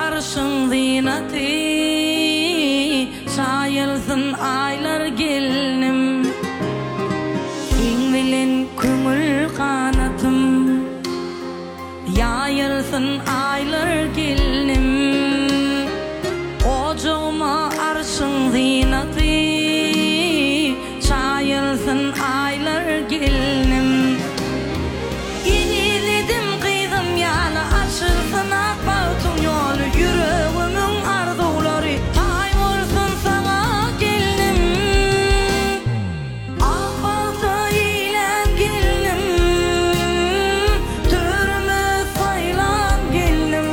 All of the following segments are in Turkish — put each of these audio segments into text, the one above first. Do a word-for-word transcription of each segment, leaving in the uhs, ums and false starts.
arşın zineti, sayılsın aylar gelinim. Sen bilen kömül kanatım, yayılsın aylar gelinim. Ocağıma arşın zineti, sayılsın aylar gelinim. Yeniledim kıydım yana, açılsın akbautun yolu, yüreğimin arzuları kaybolsun sana gelinim. Akbauta ilen gelinim, türme saylan gelinim.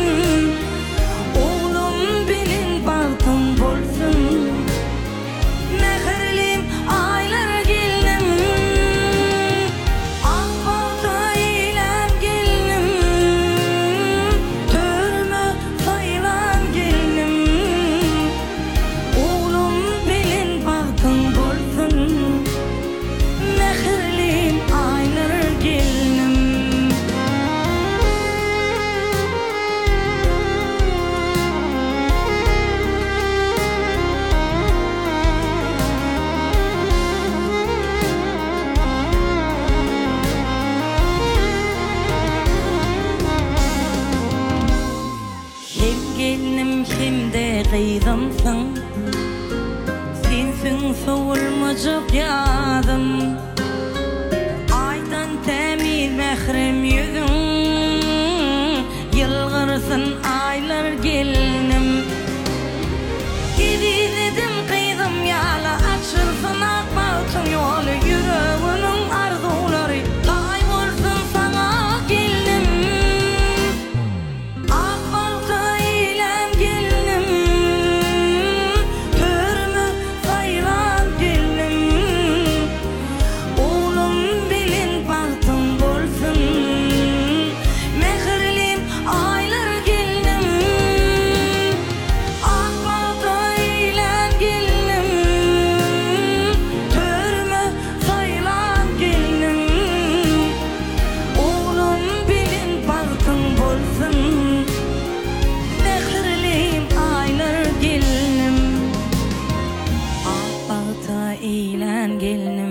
Oğlum bilin baktım bolsun, mehirlim aylar gelinim. Akbauta ilen gelinim, türme saylan gelinim. Oğlum bilin baktım bolsun, mehirlim aylar gelinim. Hem gelinim hem de kıydımsın, sensin soğulmacık yadım. Aydan temiz mehrim yüzün, yılgırsın aylar gelinim. Gidiledim kıydım yala, açılsın akbautun yolu, yüreğimin arzuları kaybolsun sana gelinim. Akbauta ilen gelinim, türme saylan gelinim. Oğlum bilin baktım bolsun, mehirlim aylar gelinim. Akbauta ilen gelinim, türme saylan gelinim. Oğlum bilin baktım bolsun, mehirlim aylar gelinim. Akbauta ilen gelinim.